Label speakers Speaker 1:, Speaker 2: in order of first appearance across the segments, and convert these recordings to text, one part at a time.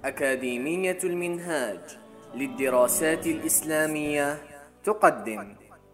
Speaker 1: أكاديمية المنهاج للدراسات الإسلامية تقدم.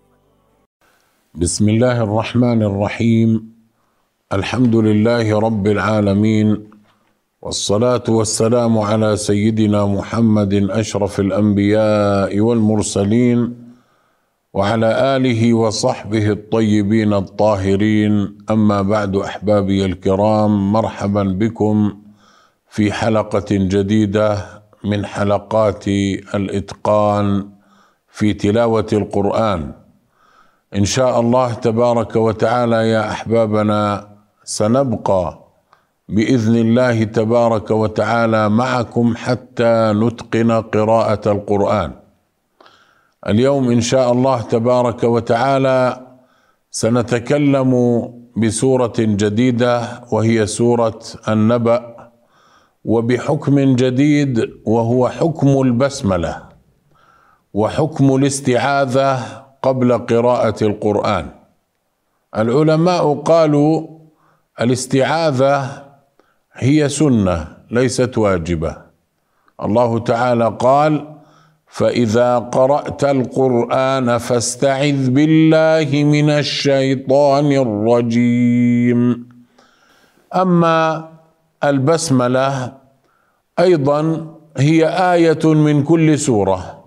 Speaker 2: بسم الله الرحمن الرحيم. الحمد لله رب العالمين، والصلاة والسلام على سيدنا محمد أشرف الأنبياء والمرسلين، وعلى آله وصحبه الطيبين الطاهرين. أما بعد، أحبابي الكرام، مرحبا بكم في حلقة جديدة من حلقات الإتقان في تلاوة القرآن. إن شاء الله تبارك وتعالى يا أحبابنا سنبقى بإذن الله تبارك وتعالى معكم حتى نتقن قراءة القرآن. اليوم إن شاء الله تبارك وتعالى سنتكلم بسورة جديدة، وهي سورة النبأ، وبحكم جديد وهو حكم البسملة وحكم الاستعاذة قبل قراءة القرآن. العلماء قالوا الاستعاذة هي سنة ليست واجبة. الله تعالى قال: فإذا قرأت القرآن فاستعذ بالله من الشيطان الرجيم. أما البسملة أيضا هي آية من كل سورة،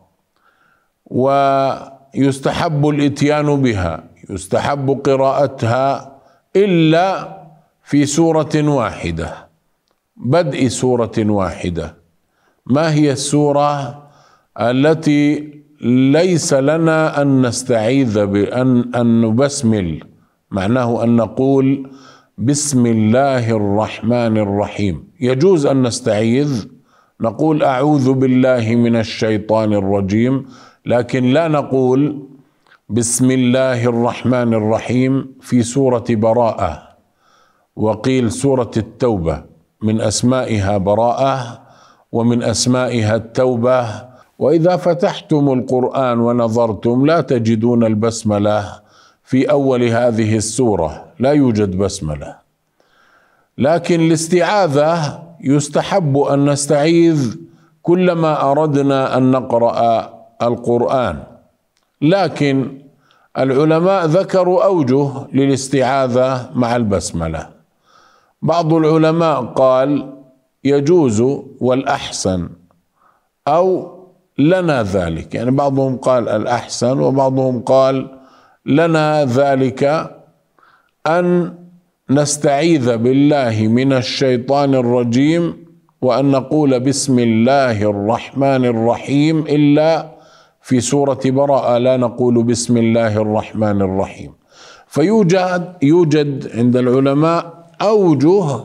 Speaker 2: ويستحب الإتيان بها، يستحب قراءتها إلا في سورة واحدة، بدء سورة واحدة. ما هي السورة التي ليس لنا أن نستعيذ أن نبسمل؟ معناه أن نقول بسم الله الرحمن الرحيم. يجوز أن نستعيذ، نقول أعوذ بالله من الشيطان الرجيم، لكن لا نقول بسم الله الرحمن الرحيم في سورة براءة. وقيل سورة التوبة من أسمائها براءة ومن أسمائها التوبة. وإذا فتحتم القرآن ونظرتم لا تجدون البسملة في أول هذه السورة، لا يوجد بسملة. لكن الاستعاذة يستحب أن نستعيذ كلما أردنا أن نقرأ القرآن، لكن العلماء ذكروا أوجه للاستعاذة مع البسملة. بعض العلماء قال يجوز والأحسن أو لنا ذلك، يعني بعضهم قال الأحسن وبعضهم قال لنا ذلك أن نستعيذ بالله من الشيطان الرجيم وأن نقول بسم الله الرحمن الرحيم، إلا في سورة براءة لا نقول بسم الله الرحمن الرحيم. فيوجد عند العلماء أوجه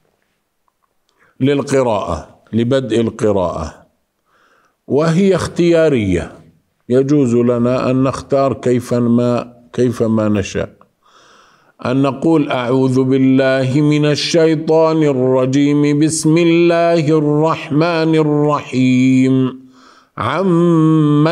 Speaker 2: للقراءة، لبدء القراءة، وهي اختيارية، يجوز لنا أن نختار كيفما نشاء. أن نقول أعوذ بالله من الشيطان الرجيم بسم الله الرحمن الرحيم عما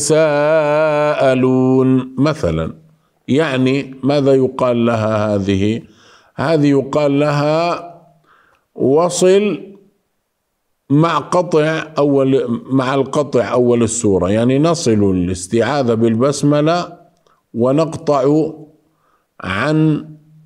Speaker 2: يتساءلون مثلا. يعني ماذا يقال لها هذه يقال لها وصل مع القطع أول السورة، يعني نصل الاستعاذة بالبسملة ونقطع عن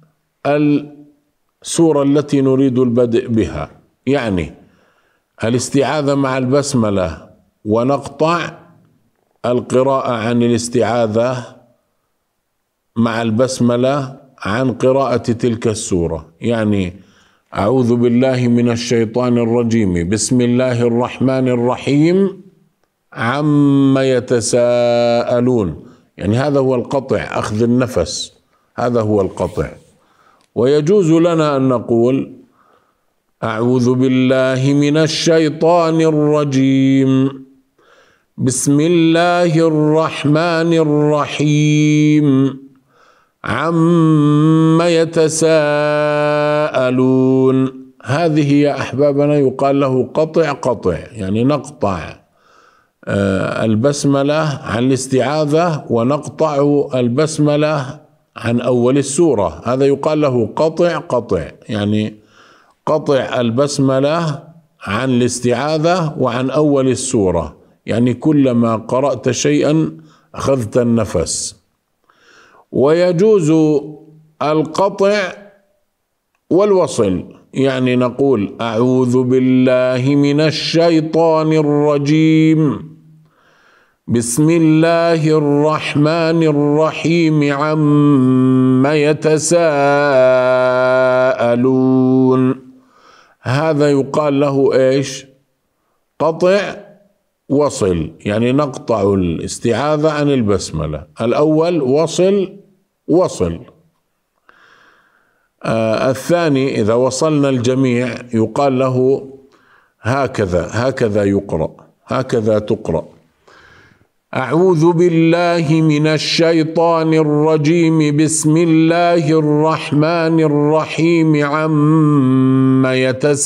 Speaker 2: السورة التي نريد البدء بها، يعني الاستعاذة مع البسملة ونقطع القراءة عن الاستعاذة مع البسملة عن قراءة تلك السورة. يعني أعوذ بالله من الشيطان الرجيم بسم الله الرحمن الرحيم عما يتساءلون، يعني هذا هو القطع، أخذ النفس، هذا هو القطع. ويجوز لنا أن نقول أعوذ بالله من الشيطان الرجيم بسم الله الرحمن الرحيم عما يتساءلون. هذه يا أحبابنا يقال له قطع، يعني نقطع البسملة عن الاستعاذة ونقطع البسملة عن أول السورة، هذا يقال له قطع، يعني قطع البسملة عن الاستعاذة وعن أول السورة، يعني كلما قرأت شيئا أخذت النفس. ويجوز القطع والوصل، يعني نقول أعوذ بالله من الشيطان الرجيم، بسم الله الرحمن الرحيم، عما يتساءلون. هذا يقال له إيش؟ قطع وصل، يعني نقطع الاستعاذة عن البسملة. الأول وصل. الثاني إذا وصلنا الجميع يقال له هكذا يقرأ، هكذا تقرأ: أعوذ بالله من الشيطان الرجيم، بسم الله الرحمن الرحيم، عما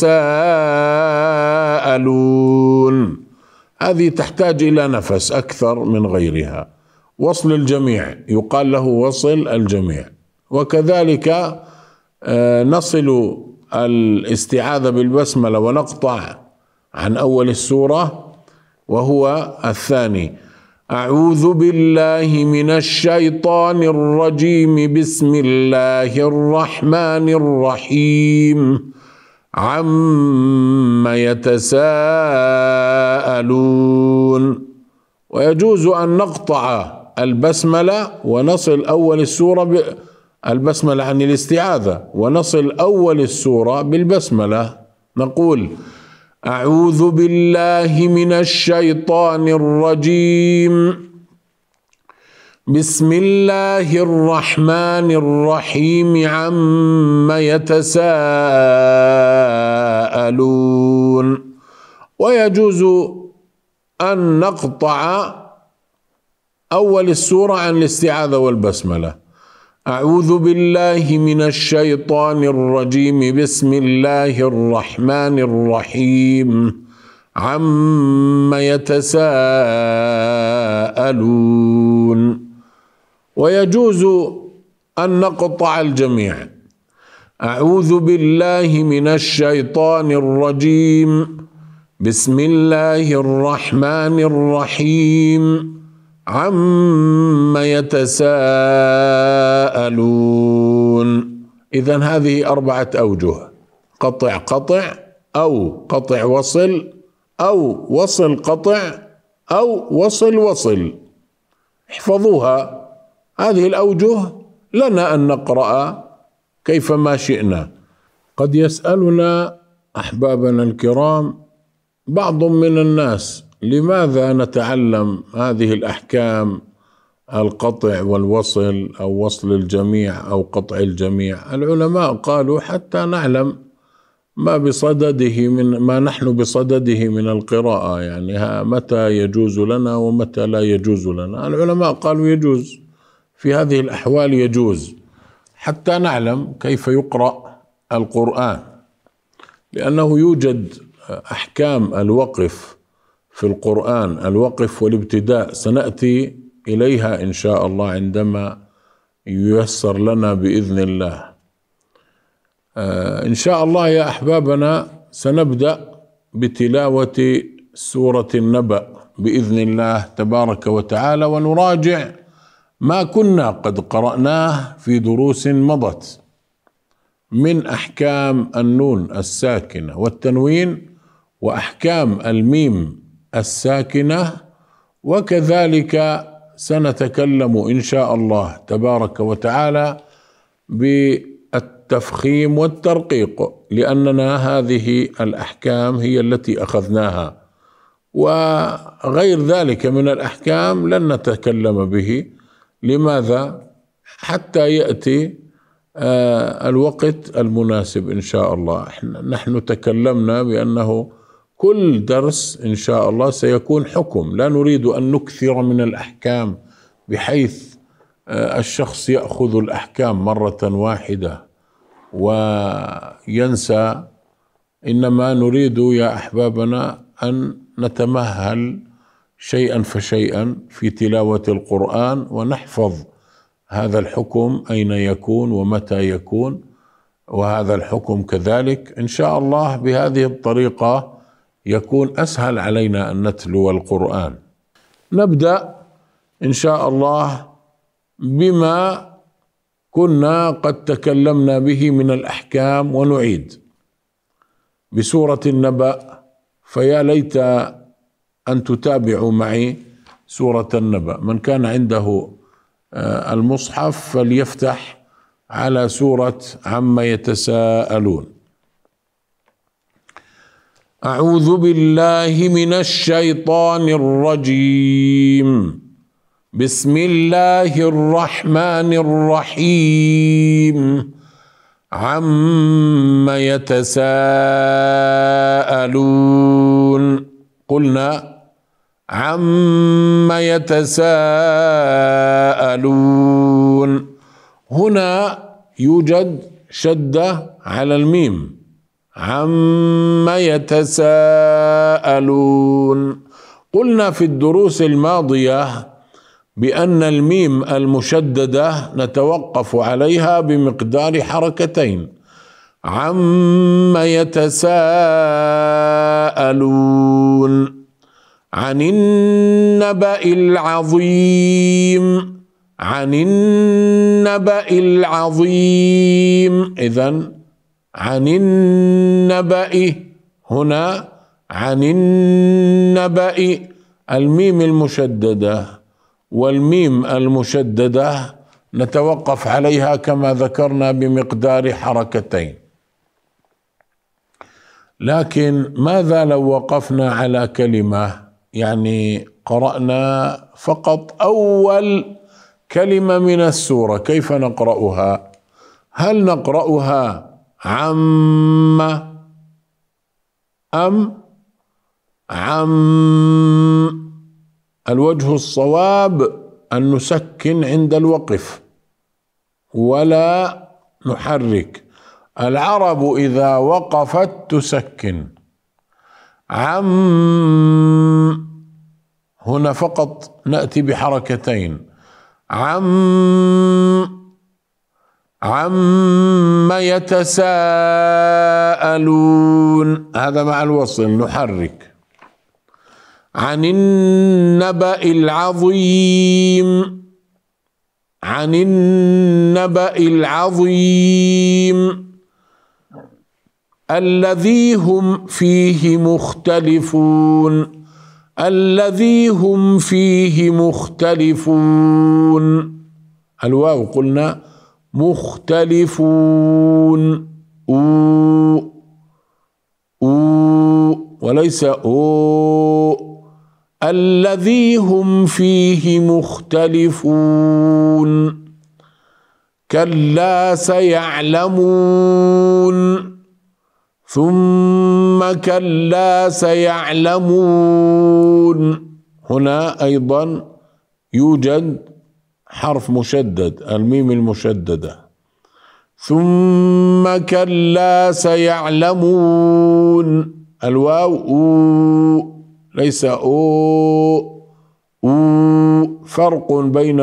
Speaker 2: يتساءلون. هذه تحتاج إلى نفس أكثر من غيرها. وصل الجميع يقال له وصل الجميع. وكذلك نصل الاستعاذة بالبسملة ونقطع عن أول السورة، وهو الثاني: أعوذ بالله من الشيطان الرجيم، بسم الله الرحمن الرحيم، عما يتساءلون. ويجوز أن نقطع البسملة ونصل أول السورة البسملة عن الاستعاذة، ونصل أول السورة بالبسملة. نقول أعوذ بالله من الشيطان الرجيم، بسم الله الرحمن الرحيم، عما يتساءلون. ويجوز أن نقطع أول السورة عن الاستعاذة والبسملة: أعوذ بالله من الشيطان الرجيم، بسم الله الرحمن الرحيم، عما يتساءلون. ويجوز أن نقطع الجميع: أعوذ بالله من الشيطان الرجيم، بسم الله الرحمن الرحيم، عما يتساءلون. إذن هذه 4 أوجه: قطع أو قطع وصل، أو وصل قطع، أو وصل. احفظوها، هذه الأوجه لنا أن نقرأ كيفما شئنا. قد يسألنا أحبابنا الكرام بعض من الناس: لماذا نتعلم هذه الأحكام، القطع والوصل، أو وصل الجميع أو قطع الجميع؟ العلماء قالوا حتى نعلم ما نحن بصدده من القراءة، يعني متى يجوز لنا ومتى لا يجوز لنا. العلماء قالوا يجوز، في هذه الأحوال يجوز، حتى نعلم كيف يقرأ القرآن، لأنه يوجد أحكام الوقف في القرآن، الوقف والابتداء، سنأتي إليها إن شاء الله عندما ييسر لنا بإذن الله. إن شاء الله يا أحبابنا سنبدأ بتلاوة سورة النبأ بإذن الله تبارك وتعالى، ونراجع ما كنا قد قرأناه في دروس مضت من أحكام النون الساكنة والتنوين، وأحكام الميم الساكنة. وكذلك سنتكلم إن شاء الله تبارك وتعالى بالتفخيم والترقيق، لأننا هذه الأحكام هي التي أخذناها، وغير ذلك من الأحكام لن نتكلم به. لماذا؟ حتى يأتي الوقت المناسب إن شاء الله. نحن تكلمنا بأنه كل درس إن شاء الله سيكون حكم، لا نريد أن نكثر من الأحكام بحيث الشخص يأخذ الأحكام مرة واحدة وينسى. إنما نريد يا أحبابنا أن نتمهل شيئا فشيئا في تلاوة القرآن، ونحفظ هذا الحكم أين يكون ومتى يكون، وهذا الحكم كذلك. إن شاء الله بهذه الطريقة يكون أسهل علينا أن نتلو القرآن. نبدأ إن شاء الله بما كنا قد تكلمنا به من الأحكام، ونعيد بسورة النبأ، فيا ليت أن تتابعوا معي سورة النبأ. من كان عنده المصحف فليفتح على سورة عما يتساءلون. أعوذ بالله من الشيطان الرجيم. بسم الله الرحمن الرحيم. عما يتساءلون. قلنا عما يتساءلون، هنا يوجد شدة على الميم. عما يتساءلون. قلنا في الدروس الماضية بأن الميم المشددة نتوقف عليها بمقدار حركتين. عما يتساءلون عن النبأ العظيم. عن النبأ العظيم. إذن عن النبأ، هنا عن النبأ الميم المشددة، والميم المشددة نتوقف عليها كما ذكرنا بمقدار حركتين. لكن ماذا لو وقفنا على كلمة، يعني قرأنا فقط أول كلمة من السورة، كيف نقرأها؟ هل نقرأها عم أم عم؟ الوجه الصواب أن نسكن عند الوقف ولا نحرك. العرب إذا وقفت تسكن. عم، هنا فقط نأتي بحركتين. عما يتساءلون، هذا مع الوصل نحرك. عن النبأ العظيم. عن النبأ العظيم الذي هم فيه مختلفون. الذي هم فيه مختلفون. الواو قلنا مختلفون، وليس الذي هم فيه مختلفون. كلا سيعلمون. ثم كلا سيعلمون. هنا أيضا يوجد حرف مشدد، الميم المشددة. ثم كلا سيعلمون. الواو ليس فرق بين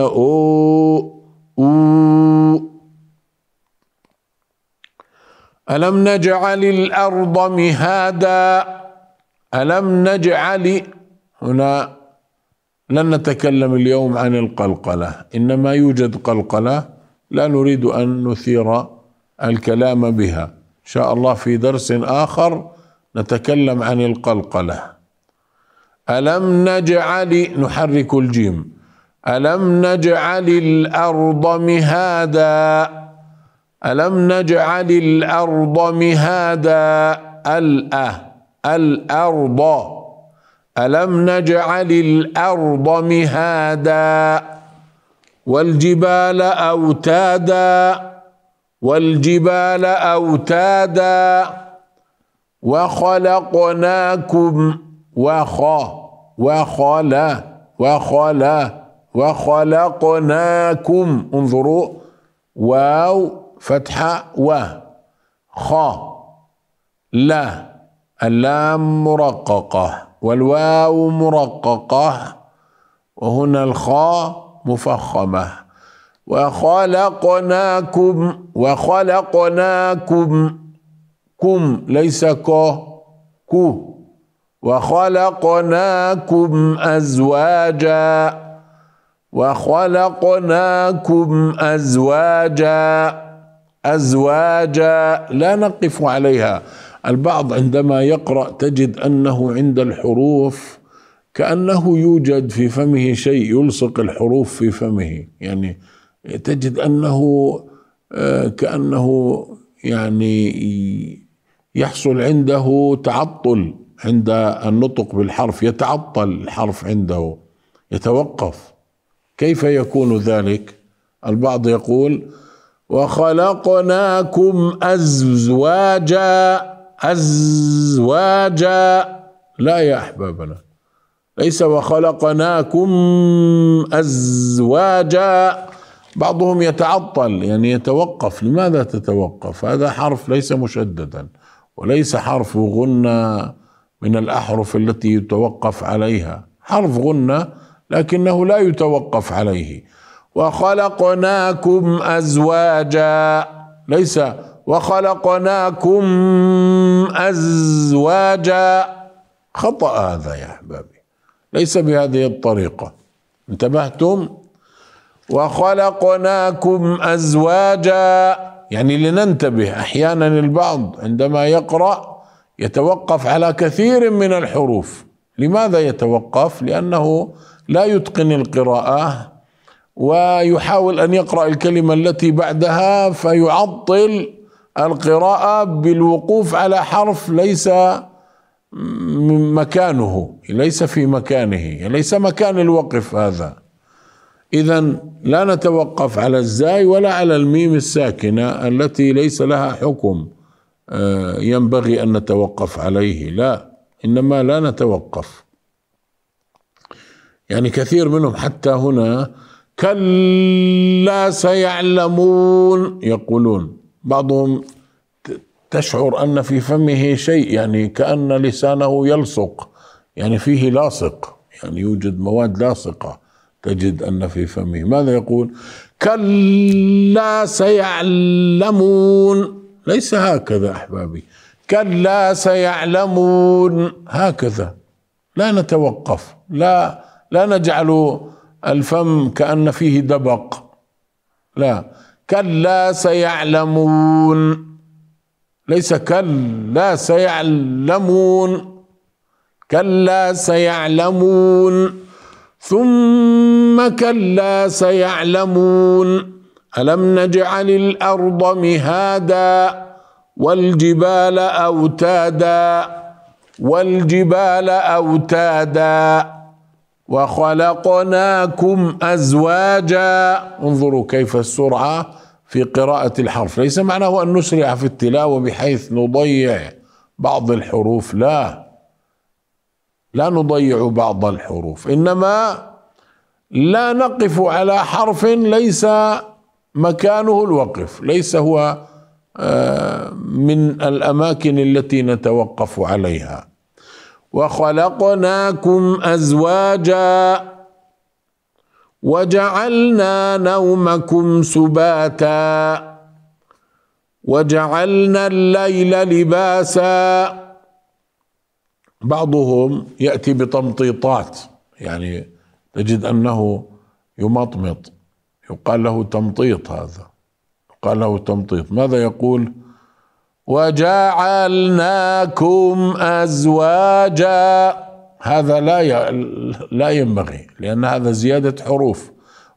Speaker 2: ألم نجعل الأرض مهادا. ألم نجعل، هنا لن نتكلم اليوم عن القلقلة، إنما يوجد قلقلة لا نريد أن نثير الكلام بها. إن شاء الله في درس آخر نتكلم عن القلقلة. ألم نجعل، نحرك الجيم. ألم نجعل الأرض مهادا. ألم نجعل الأرض مهادا. الأرض. ألم نجعل الأرض مهادا. والجبال أوتادا. والجبال أوتادا. وخلقناكم وخلقناكم. انظروا، واو فتحة لا، اللام مرققة والواو مرققة، وهنا الخاء مفخمة. وخلقناكم كم، ليس كو. وخلقناكم أزواجا، وخلقناكم أزواجا، أزواجا لا نقف عليها. البعض عندما يقرأ تجد أنه عند الحروف كأنه يوجد في فمه شيء يلصق الحروف في فمه، يعني تجد أنه كأنه يعني يحصل عنده تعطل عند النطق بالحرف، يتعطل الحرف عنده، يتوقف. كيف يكون ذلك؟ البعض يقول وخلقناكم أزواجا، أزواجا، لا يا أحبابنا، ليس وخلقناكم أزواجا. بعضهم يتعطل يعني يتوقف. لماذا تتوقف؟ هذا حرف ليس مشددا وليس حرف غنة من الأحرف التي يتوقف عليها، حرف غنة لكنه لا يتوقف عليه. وخلقناكم أزواجا، ليس وخلقناكم أزواجا. خطأ هذا يا أحبابي، ليس بهذه الطريقة. انتبهتم؟ وخلقناكم أزواجا، يعني لننتبه. أحيانا البعض عندما يقرأ يتوقف على كثير من الحروف. لماذا يتوقف؟ لأنه لا يتقن القراءة ويحاول أن يقرأ الكلمة التي بعدها فيعطل القراءة بالوقوف على حرف ليس مكانه، ليس في مكانه، ليس مكان الوقف هذا. إذن لا نتوقف على الزاي ولا على الميم الساكنة التي ليس لها حكم ينبغي أن نتوقف عليه، لا، إنما لا نتوقف. يعني كثير منهم حتى هنا كلا سيعلمون يقولون، بعضهم تشعر أن في فمه شيء، يعني كأن لسانه يلصق، يعني فيه لاصق، يعني يوجد مواد لاصقة، تجد أن في فمه. ماذا يقول؟ كلا سيعلمون. ليس هكذا أحبابي، كلا سيعلمون هكذا، لا نتوقف، لا نجعل الفم كأن فيه دبق، لا، كلا سيعلمون، ليس كلا سيعلمون، كلا سيعلمون، ثم كلا سيعلمون ألم نجعل الأرض مهادا والجبال أوتادا، والجبال أوتادا وخلقناكم أزواجا. انظروا كيف السرعة في قراءة الحرف، ليس معناه أن نسرع في التلاوة بحيث نضيع بعض الحروف، لا نضيع بعض الحروف، إنما لا نقف على حرف ليس مكانه الوقف، ليس هو من الأماكن التي نتوقف عليها. وخلقناكم أزواجا وجعلنا نومكم سباتا وجعلنا الليل لباسا. بعضهم يأتي بتمطيطات، يعني تجد أنه يمطمط، يقال له تمطيط، هذا يقال له تمطيط. ماذا يقول؟ وجعلناكم أزواجا. هذا لا ينبغي، لأن هذا زيادة حروف.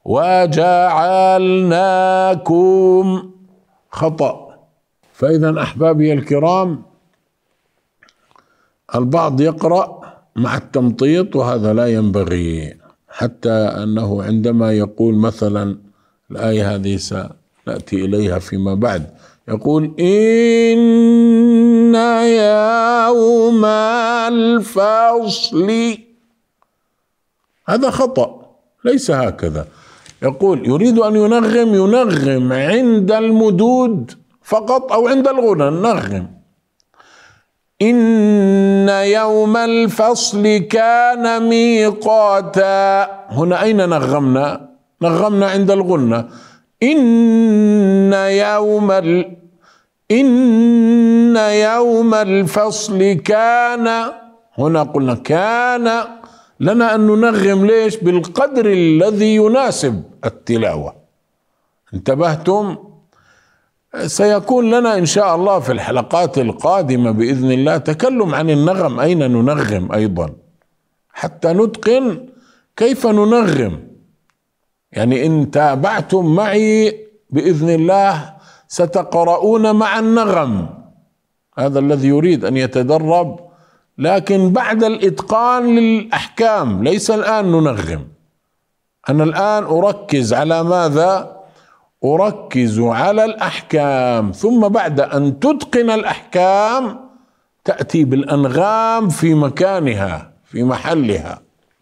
Speaker 2: وجعلناكم خطأ. فإذا أحبابي الكرام، البعض يقرأ مع التمطيط وهذا لا ينبغي، حتى أنه عندما يقول مثلا الآية هذه سنأتي إليها فيما بعد، يقول إن يوم الفصل، هذا خطأ، ليس هكذا. يقول يريد أن ينغم عند المدود فقط أو عند الغنى نغم. إن يوم الفصل كان ميقاتا. هنا أين نغمنا؟ نغمنا عند الغنى. إن يوم الفصل كان، هنا قلنا كان لنا أن ننغم. ليش؟ بالقدر الذي يناسب التلاوة. انتبهتم؟ سيكون لنا إن شاء الله في الحلقات القادمة بإذن الله تكلم عن النغم، أين ننغم أيضا، حتى نتقن كيف ننغم. يعني إن تابعتم معي بإذن الله ستقرؤون مع النغم. هذا الذي يريد أن يتدرب، لكن بعد الإتقان للأحكام، ليس الآن ننغم. أنا الآن أركز على ماذا؟ أركز على الأحكام، ثم بعد أن تتقن الأحكام تأتي بالأنغام في مكانها في محلها.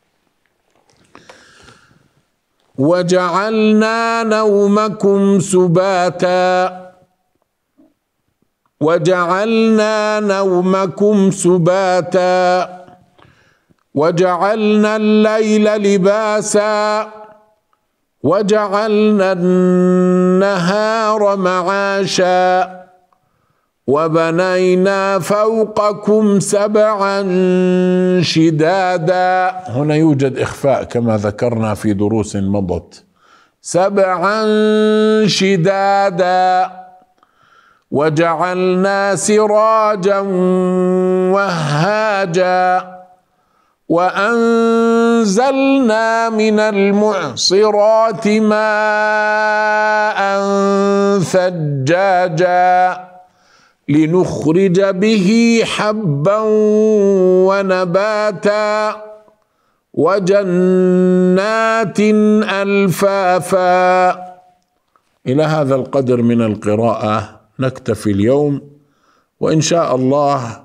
Speaker 2: وجعلنا نومكم سباتا، وجعلنا نومكم سباتا، وجعلنا الليل لباسا، وجعلنا النهار معاشا، وبنينا فوقكم سبعا شدادا. هنا يوجد إخفاء كما ذكرنا في دروس مضت. سبعا شدادا، وجعلنا سراجا وهاجا، وأنزلنا من المعصرات ماء ثجاجا لنخرج به حبا ونباتا وجنات ألفافا. إلى هذا القدر من القراءة نكتفي اليوم، وإن شاء الله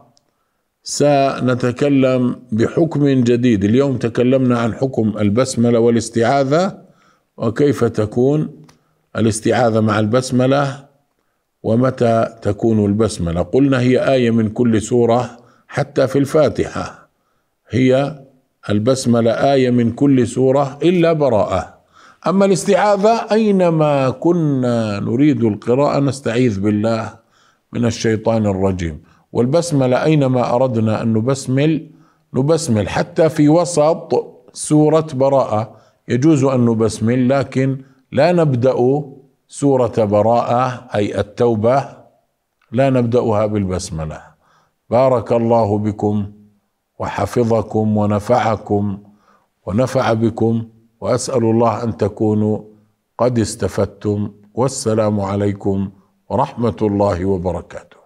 Speaker 2: سنتكلم بحكم جديد. اليوم تكلمنا عن حكم البسملة والاستعاذة، وكيف تكون الاستعاذة مع البسملة، ومتى تكون البسملة. قلنا هي آية من كل سورة، حتى في الفاتحة هي البسملة آية من كل سورة إلا براءة. أما الاستعاذة أينما كنا نريد القراءة نستعيذ بالله من الشيطان الرجيم، والبسملة أينما أردنا أن نبسمل، حتى في وسط سورة براءة يجوز أن نبسمل، لكن لا نبدأ سورة براءة أي التوبة لا نبدأها بالبسملة. بارك الله بكم وحفظكم ونفعكم ونفع بكم، وأسأل الله أن تكونوا قد استفدتم. والسلام عليكم ورحمة الله وبركاته.